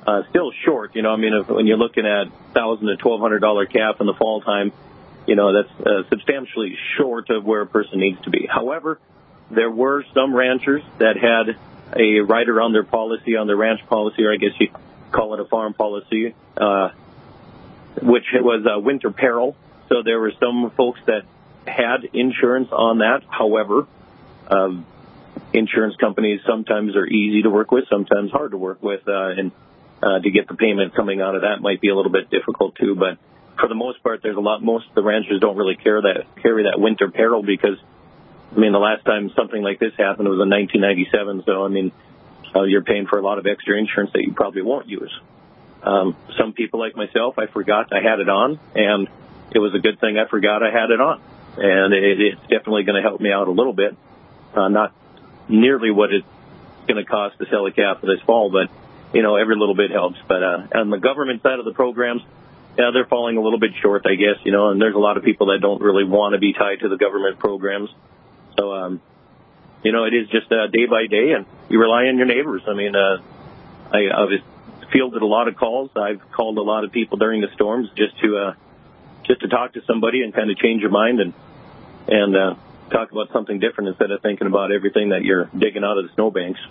uh, still short. You know, I mean, if, when you're looking at one thousand dollars to twelve hundred dollars calf in the fall time, you know, that's uh, substantially short of where a person needs to be. However, there were some ranchers that had a rider on their policy, on their ranch policy, or I guess you call it a farm policy, uh, which was a winter peril. So there were some folks that had insurance on that. However, um, insurance companies sometimes are easy to work with, sometimes hard to work with, uh, and uh, to get the payment coming out of that might be a little bit difficult too. But for the most part, there's a lot. Most of the ranchers don't really care that carry that winter peril because, I mean, the last time something like this happened was in nineteen ninety-seven. So I mean, uh, you're paying for a lot of extra insurance that you probably won't use. Um, some people like myself, I forgot I had it on, and it was a good thing I forgot I had it on. And it, it's definitely going to help me out a little bit. Uh, not nearly what it's going to cost to sell a calf for this fall, but, you know, every little bit helps. But uh, on the government side of the programs, yeah, they're falling a little bit short, I guess, you know, and there's a lot of people that don't really want to be tied to the government programs. So, um, you know, it is just uh, day by day, and you rely on your neighbors. I mean, uh, I, I've fielded a lot of calls. I've called a lot of people during the storms just to uh, just to talk to somebody and kind of change your mind and and uh, talk about something different instead of thinking about everything that you're digging out of the snowbanks.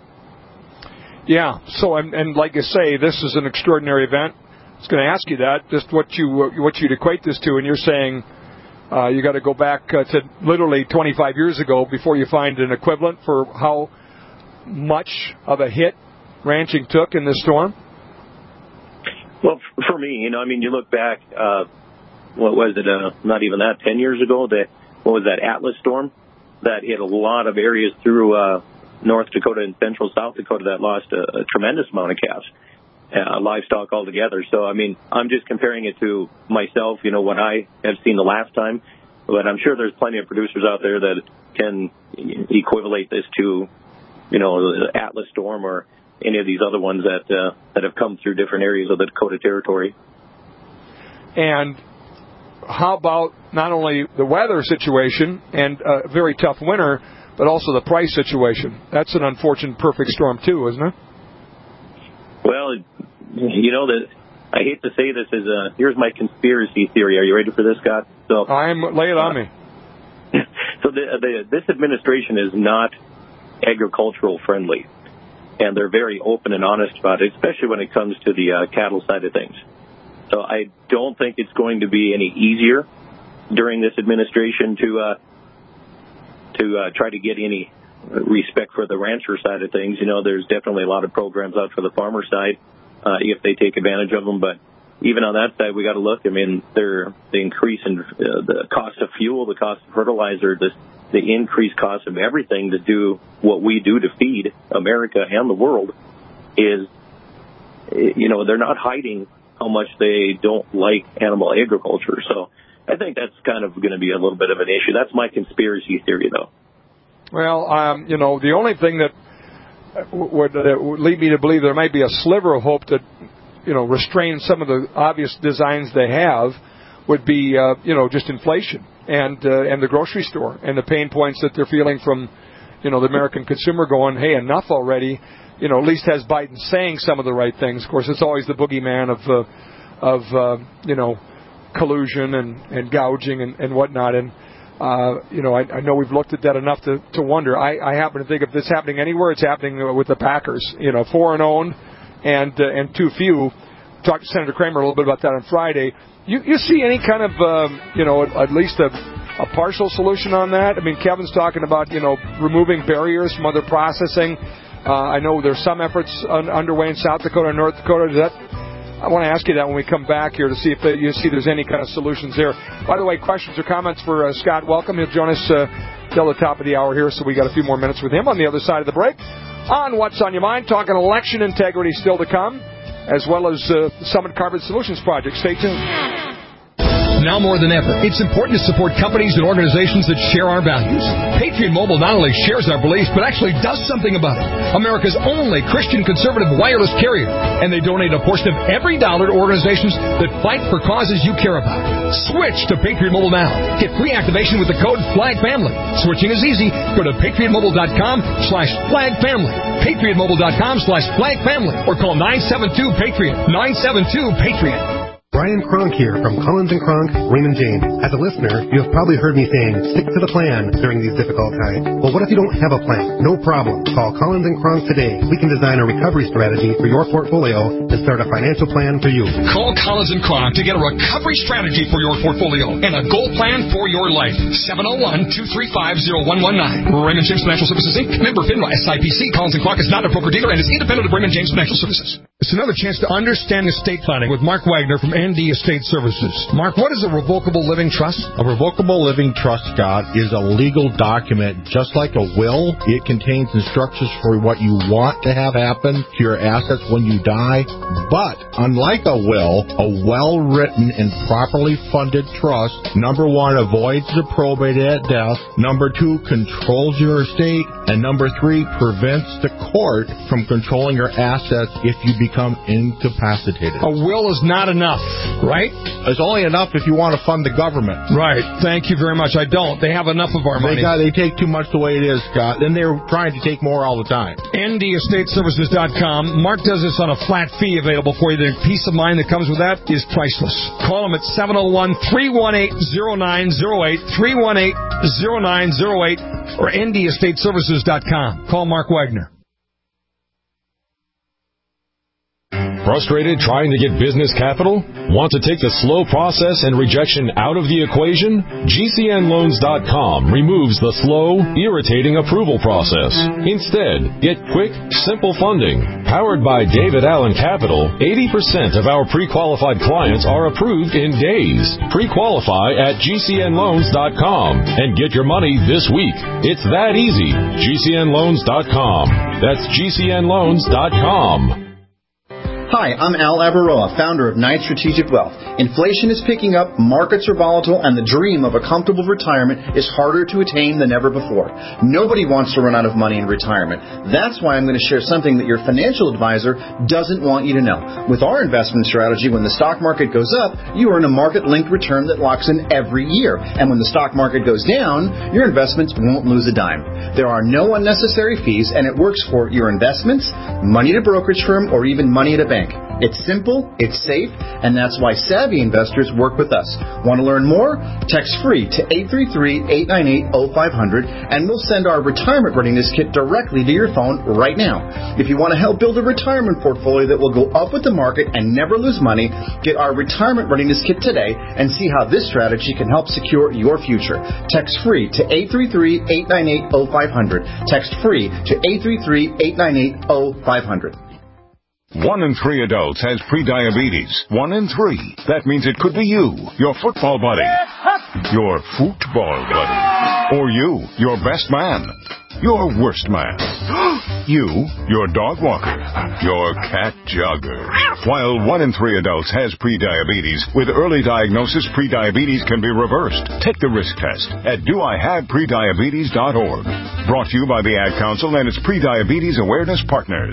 Yeah. So, and, and like you say, this is an extraordinary event. I was going to ask you that, just what you what you'd equate this to, and you're saying uh, you got to go back uh, to literally twenty-five years ago before you find an equivalent for how much of a hit ranching took in this storm. Well, for me, you know, I mean, you look back, uh, what was it, uh, not even that, ten years ago, the, what was that, Atlas storm? That hit a lot of areas through uh, North Dakota and central South Dakota that lost a, a tremendous amount of calves, uh, livestock altogether. So, I mean, I'm just comparing it to myself, you know, what I have seen the last time. But I'm sure there's plenty of producers out there that can equivalent this to, you know, the Atlas storm or any of these other ones that uh, that have come through different areas of the Dakota Territory. And how about not only the weather situation and a very tough winter, but also the price situation? That's an unfortunate perfect storm too, isn't it? Well, you know, that I hate to say this is a, here's my conspiracy theory. Are you ready for this, Scott? So I'm lay it on uh, me. So the, the, this administration is not agricultural friendly. And they're very open and honest about it, especially when it comes to the uh, cattle side of things. So I don't think it's going to be any easier during this administration to uh, to uh, try to get any respect for the rancher side of things. You know, there's definitely a lot of programs out for the farmer side uh, if they take advantage of them. But even on that side, we got to look. I mean, they're, the increase in uh, the cost of fuel, the cost of fertilizer, the the increased cost of everything to do what we do to feed America and the world is, you know, they're not hiding how much they don't like animal agriculture. So I think that's kind of going to be a little bit of an issue. That's my conspiracy theory, though. Well, um, you know, the only thing that would, uh, would lead me to believe there might be a sliver of hope that, you know, restrain some of the obvious designs they have would be, uh, you know, just inflation and uh, and the grocery store and the pain points that they're feeling from, you know, the American consumer going, hey, enough already. You know, at least has Biden saying some of the right things. Of course, it's always the boogeyman of, uh, of uh, you know, collusion and, and gouging and, and whatnot. And, uh, you know, I, I know we've looked at that enough to, to wonder. I, I happen to think if this is happening anywhere, it's happening with the Packers. You know, foreign owned and, uh, and too few. Talked to Senator Kramer a little bit about that on Friday. You, you see any kind of, um, you know, at, at least a, a partial solution on that? I mean, Kevin's talking about, you know, removing barriers from other processing. Uh, I know there's some efforts un- underway in South Dakota and North Dakota. Does that, I want to ask you that when we come back here to see if uh, you see there's any kind of solutions there. By the way, questions or comments for uh, Scott, welcome. He'll join us uh, till the top of the hour here, so we got a few more minutes with him on the other side of the break. On What's on Your Mind, talking election integrity still to come, as well as uh, the Summit Carbon Solutions Project. Stay tuned. Now more than ever, it's important to support companies and organizations that share our values. Patriot Mobile not only shares our beliefs, but actually does something about it. America's only Christian conservative wireless carrier. And they donate a portion of every dollar to organizations that fight for causes you care about. Switch to Patriot Mobile now. Get free activation with the code FLAGFAMILY. Switching is easy. Go to patriotmobile.com slash FLAGFAMILY. patriotmobile.com slash FLAGFAMILY. Or call nine seven two PATRIOT. nine seven two PATRIOT. Brian Kronk here from Collins and Kronk, Raymond James. As a listener, you have probably heard me saying, stick to the plan during these difficult times. Well, what if you don't have a plan? No problem. Call Collins and Kronk today. We can design a recovery strategy for your portfolio and start a financial plan for you. Call Collins and Kronk to get a recovery strategy for your portfolio and a goal plan for your life. seven oh one, two three five, oh one one nine. Raymond James Financial Services, Incorporated. Member FINRA, S I P C. Collins and Kronk is not a broker-dealer and is independent of Raymond James Financial Services. It's another chance to understand estate planning with Mark Wagner from N D Estate Services. Mark, what is a revocable living trust? A revocable living trust, Scott, is a legal document just like a will. It contains instructions for what you want to have happen to your assets when you die. But unlike a will, a well-written and properly funded trust, number one, avoids the probate at death. Number two, controls your estate. And number three, prevents the court from controlling your assets if you become incapacitated. A will is not enough, right? It's only enough if you want to fund the government. Right. Thank you very much. I don't. They have enough of our money. They, got, they take too much the way it is, Scott. And they're trying to take more all the time. N D estate services dot com. Mark does this on a flat fee available for you. The peace of mind that comes with that is priceless. Call him at seven oh one, three one eight, oh nine oh eight, three one eight, oh nine oh eight, or N D estate services dot com. Call Mark Wagner. Frustrated trying to get business capital? Want to take the slow process and rejection out of the equation? G C N loans dot com removes the slow, irritating approval process. Instead, get quick, simple funding. Powered by David Allen Capital, eighty percent of our pre-qualified clients are approved in days. Pre-qualify at G C N loans dot com and get your money this week. It's that easy. G C N loans dot com. That's G C N loans dot com. Hi, I'm Al Avaroa, founder of Knight Strategic Wealth. Inflation is picking up, markets are volatile, and the dream of a comfortable retirement is harder to attain than ever before. Nobody wants to run out of money in retirement. That's why I'm going to share something that your financial advisor doesn't want you to know. With our investment strategy, when the stock market goes up, you earn a market-linked return that locks in every year. And when the stock market goes down, your investments won't lose a dime. There are no unnecessary fees, and it works for your investments, money at a brokerage firm, or even money at a bank. It's simple, it's safe, and that's why savvy investors work with us. Want to learn more? Text free to eight three three, eight nine eight, oh five hundred, and we'll send our retirement readiness kit directly to your phone right now. If you want to help build a retirement portfolio that will go up with the market and never lose money, get our retirement readiness kit today and see how this strategy can help secure your future. Text free to eight three three, eight nine eight, oh five hundred. Text free to eight three three, eight nine eight, oh five hundred. One in three adults has prediabetes. One in three. That means it could be you, your football buddy, your football buddy, or you, your best man, your worst man, you, your dog walker, your cat jogger. While one in three adults has prediabetes, with early diagnosis, prediabetes can be reversed. Take the risk test at do I have prediabetes dot org. Brought to you by the Ad Council and its Prediabetes Awareness Partners.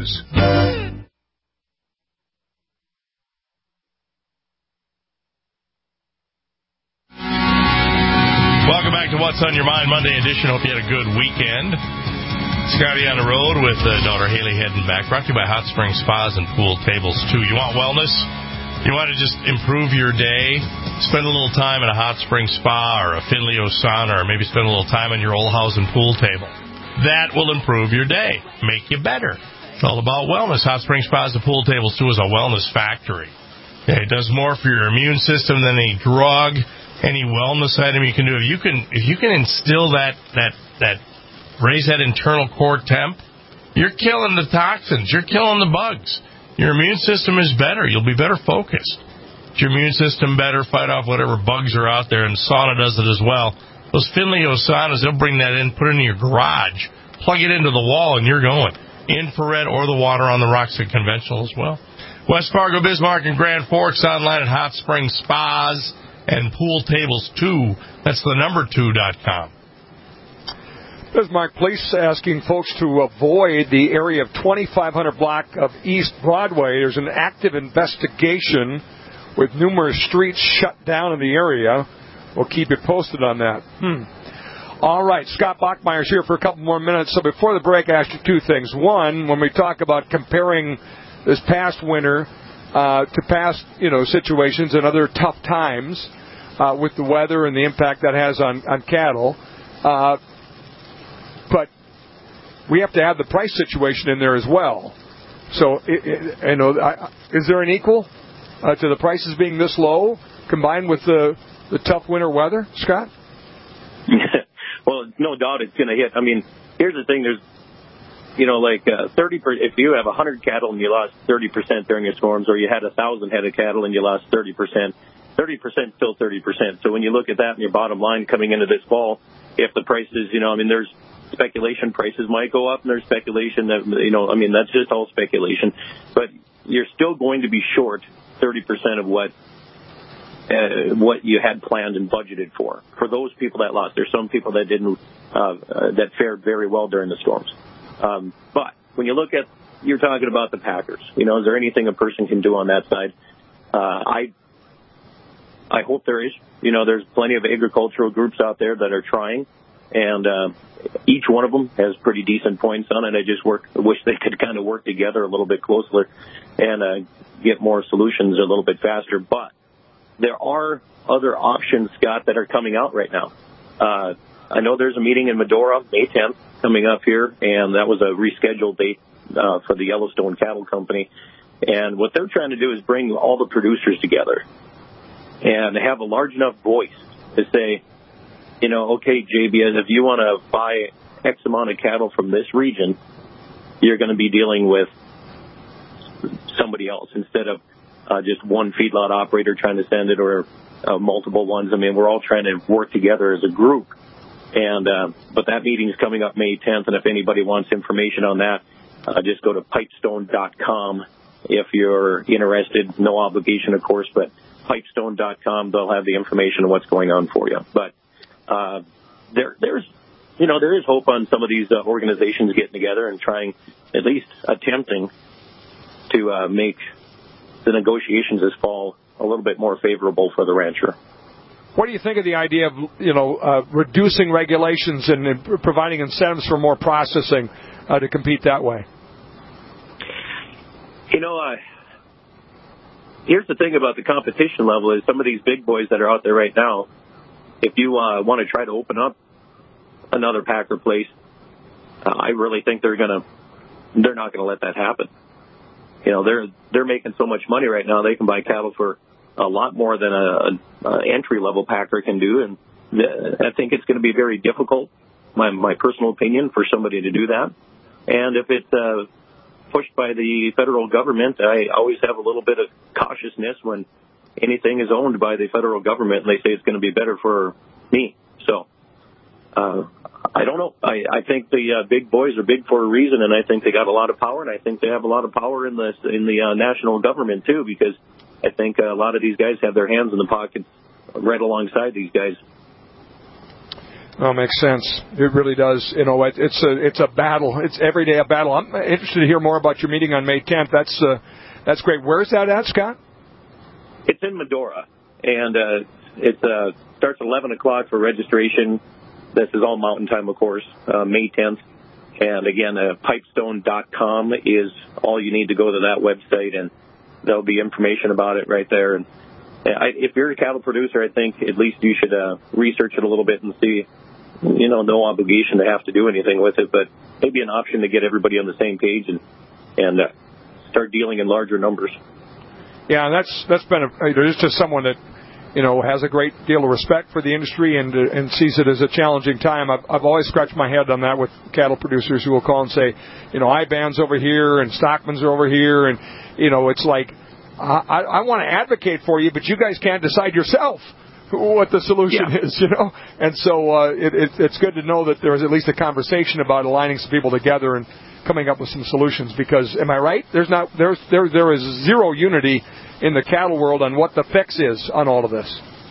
Welcome back to What's on Your Mind Monday edition. Hope you had a good weekend. Scotty on the road with uh, daughter Haley heading back. Brought to you by Hot Spring Spas and Pool Tables, too. You want wellness? You want to just improve your day? Spend a little time at a hot spring spa or a Finley sauna, or maybe spend a little time on your old house and pool table. That will improve your day, make you better. It's all about wellness. Hot Spring Spas and Pool Tables, too, is a wellness factory. Okay, it does more for your immune system than any drug, any wellness item you can do. If you can, if you can instill that, that, that, raise that internal core temp, you're killing the toxins. You're killing the bugs. Your immune system is better. You'll be better focused. Get your immune system better, fight off whatever bugs are out there, and sauna does it as well. Those Finley saunas, they'll bring that in, put it in your garage, plug it into the wall, and you're going. Infrared or the water on the rocks are conventional as well. West Fargo, Bismarck, and Grand Forks, online at Hot Spring Spas and Pool Tables two. That's the number two dot com. This is Mark. Police asking folks to avoid the area of twenty-five hundred block of East Broadway. There's an active investigation with numerous streets shut down in the area. We'll keep you posted on that. Hmm. All right, Scott Bachmeyer's here for a couple more minutes. So before the break, I asked you two things. One, when we talk about comparing this past winter uh, to past, you know, situations and other tough times uh, with the weather and the impact that has on, on cattle, uh, but we have to have the price situation in there as well. So, it, it, you know, I, is there an equal uh, to the prices being this low combined with the the tough winter weather, Scott? Well, no doubt it's going to hit. I mean, here's the thing: there's, you know, like uh, thirty. Per, if you have a hundred cattle and you lost thirty percent during the storms, or you had a thousand head of cattle and you lost thirty percent, thirty percent still thirty percent. So when you look at that and your bottom line coming into this fall, if the prices, you know, I mean, there's speculation prices might go up, and there's speculation that, you know, I mean, that's just all speculation. But you're still going to be short thirty percent of what uh, what you had planned and budgeted for. For those people that lost, there's some people that didn't, uh, uh, that fared very well during the storms. Um, but when you look at, you're talking about the packers. You know, is there anything a person can do on that side? Uh, I I hope there is. You know, there's plenty of agricultural groups out there that are trying, and uh, each one of them has pretty decent points on it. I just work, wish they could kind of work together a little bit closer and uh, get more solutions a little bit faster. But there are other options, Scott, that are coming out right now. Uh, I know there's a meeting in Medora, May tenth, coming up here, and that was a rescheduled date uh, for the Yellowstone Cattle Company. And what they're trying to do is bring all the producers together and have a large enough voice to say, you know, okay, J B S, if you want to buy X amount of cattle from this region, you're going to be dealing with somebody else instead of uh, just one feedlot operator trying to send it, or uh, multiple ones. I mean, we're all trying to work together as a group. And uh, but that meeting is coming up May tenth, and if anybody wants information on that, uh, just go to pipestone dot com if you're interested. No obligation, of course, but pipestone dot com, they'll have the information on what's going on for you. But uh, there, there's, you know, there is hope on some of these uh, organizations getting together and trying, at least attempting to uh, make the negotiations this fall a little bit more favorable for the rancher. What do you think of the idea of, you know, uh, reducing regulations and uh, providing incentives for more processing uh, to compete that way? You know, uh, here's the thing about the competition level is some of these big boys that are out there right now, if you uh, want to try to open up another packer place, uh, I really think they're gonna, they're not going to let that happen. You know, they're they're making so much money right now, they can buy cattle for a lot more than a, a entry-level packer can do, and th- I think it's going to be very difficult, my my personal opinion, for somebody to do that. And if it's uh, pushed by the federal government, I always have a little bit of cautiousness when anything is owned by the federal government and they say it's going to be better for me. So uh, I don't know. I, I think the uh, big boys are big for a reason, and I think they got a lot of power, and I think they have a lot of power in the in the uh, national government too, because I think a lot of these guys have their hands in the pockets right alongside these guys. Oh, makes sense. It really does. You know, it, it's a it's a battle. It's every day a battle. I'm interested to hear more about your meeting on May tenth. That's uh, that's great. Where's that at, Scott? It's in Medora, and uh, it uh, starts at eleven o'clock for registration. This is all Mountain Time, of course, uh, May tenth. And again, uh, pipestone dot com is all you need to go to that website, and there'll be information about it right there. And I, if you're a cattle producer, I think at least you should uh, research it a little bit and see. You know, no obligation to have to do anything with it, but maybe an option to get everybody on the same page and and uh, start dealing in larger numbers. Yeah, and that's that's been a, just as someone that, you know, has a great deal of respect for the industry and uh, and sees it as a challenging time. I've I've always scratched my head on that with cattle producers who will call and say, you know, I ban's over here and Stockman's are over here, and you know, it's like I I, I want to advocate for you, but you guys can't decide yourself what the solution yeah. is, you know. And so uh, it, it, it's good to know that there's at least a conversation about aligning some people together and coming up with some solutions. Because, am I right? There's not there's there there is zero unity in the cattle world on what the fix is on all of this.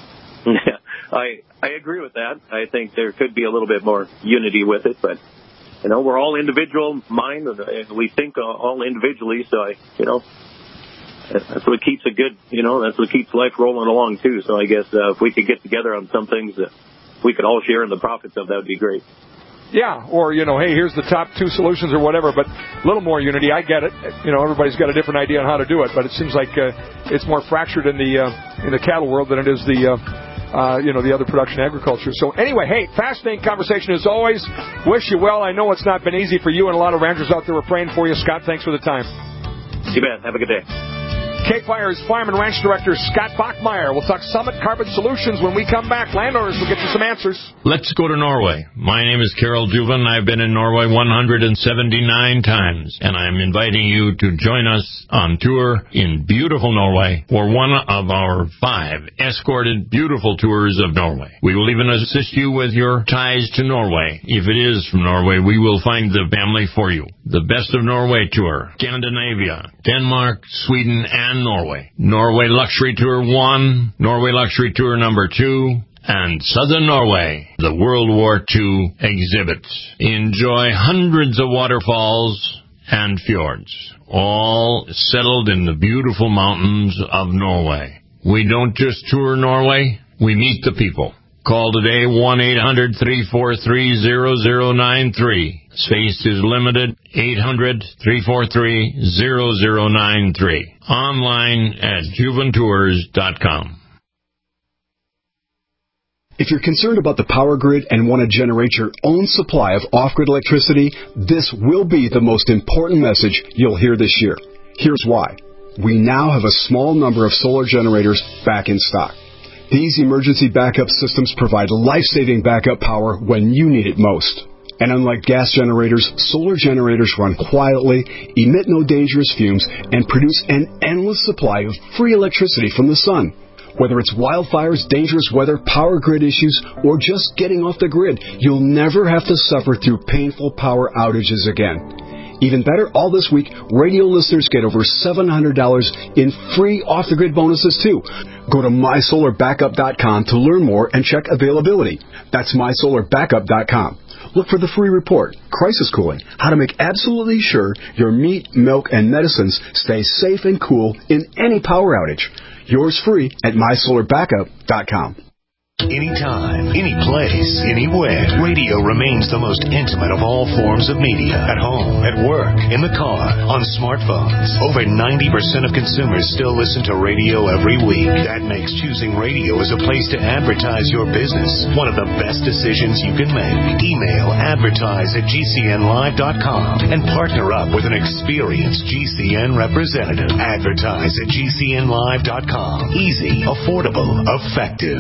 Yeah, I I agree with that. I think there could be a little bit more unity with it, but you know, we're all individual mind, and we think all individually. So I, you know, that's what keeps it good. You know, that's what keeps life rolling along too. So I guess uh, if we could get together on some things that we could all share in the profits of, that would be great. Yeah, or, you know, hey, here's the top two solutions or whatever, but a little more unity. I get it. You know, everybody's got a different idea on how to do it, but it seems like uh, it's more fractured in the uh, in the cattle world than it is the, uh, uh, you know, the other production agriculture. So anyway, hey, fascinating conversation as always. Wish you well. I know it's not been easy for you, and a lot of ranchers out there are praying for you. Scott, thanks for the time. You bet. Have a good day. K-Fire's Farm and Ranch Director Scott Bachmeyer. We'll talk Summit Carbon Solutions when we come back. Landowners will get you some answers. Let's go to Norway. My name is Carol Juven. I've been in Norway one hundred seventy-nine times, and I'm inviting you to join us on tour in beautiful Norway for one of our five escorted beautiful tours of Norway. We will even assist you with your ties to Norway. If it is from Norway, we will find the family for you. The Best of Norway Tour, Scandinavia, Denmark, Sweden, and Norway. Norway Luxury Tour one, Norway Luxury Tour number two, and Southern Norway, the World War Two exhibits. Enjoy hundreds of waterfalls and fjords, all settled in the beautiful mountains of Norway. We don't just tour Norway, we meet the people. Call today, one eight hundred, three four three, zero zero nine three. Space is limited, eight hundred, three four three, zero zero nine three. Online at juventours dot com. If you're concerned about the power grid and want to generate your own supply of off-grid electricity, this will be the most important message you'll hear this year. Here's why. We now have a small number of solar generators back in stock. These emergency backup systems provide life-saving backup power when you need it most. And unlike gas generators, solar generators run quietly, emit no dangerous fumes, and produce an endless supply of free electricity from the sun. Whether it's wildfires, dangerous weather, power grid issues, or just getting off the grid, you'll never have to suffer through painful power outages again. Even better, all this week, radio listeners get over seven hundred dollars in free off-the-grid bonuses, too. Go to my solar backup dot com to learn more and check availability. That's my solar backup dot com. Look for the free report, Crisis Cooling, how to make absolutely sure your meat, milk, and medicines stay safe and cool in any power outage. Yours free at my solar backup dot com. Anytime, any place, anywhere, radio remains the most intimate of all forms of media. At home, at work, in the car, on smartphones. Over ninety percent of consumers still listen to radio every week. That makes choosing radio as a place to advertise your business one of the best decisions you can make. Email advertise at G C N live dot com and partner up with an experienced G C N representative. Advertise at G C N live dot com. Easy, affordable, effective.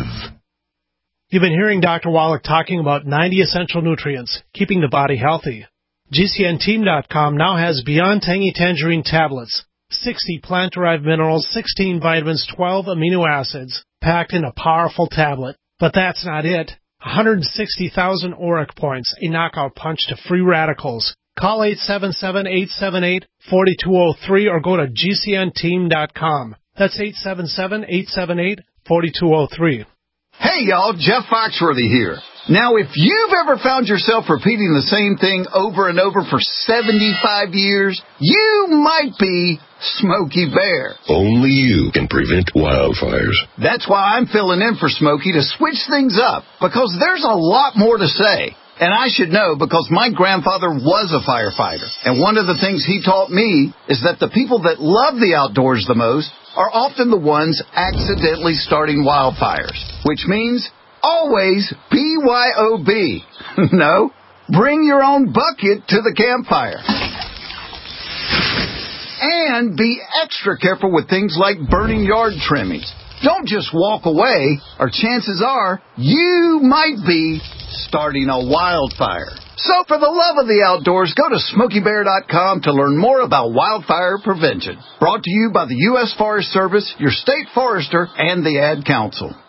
You've been hearing Doctor Wallach talking about ninety essential nutrients, keeping the body healthy. G C N team dot com now has Beyond Tangy Tangerine tablets, sixty plant-derived minerals, sixteen vitamins, twelve amino acids, packed in a powerful tablet. But that's not it. one hundred sixty thousand auric points, a knockout punch to free radicals. Call eight seven seven, eight seven eight, four two zero three or go to G C N team dot com. That's eight seven seven, eight seven eight, four two zero three. Hey, y'all, Jeff Foxworthy here. Now, if you've ever found yourself repeating the same thing over and over for seventy-five years, you might be Smokey Bear. Only you can prevent wildfires. That's why I'm filling in for Smokey to switch things up, because there's a lot more to say. And I should know because my grandfather was a firefighter. And one of the things he taught me is that the people that love the outdoors the most are often the ones accidentally starting wildfires. Which means always B Y O B. No, bring your own bucket to the campfire. And be extra careful with things like burning yard trimmings. Don't just walk away, or chances are you might be starting a wildfire. So for the love of the outdoors, go to Smokey Bear dot com to learn more about wildfire prevention. Brought to you by the U S Forest Service, your state forester, and the Ad Council.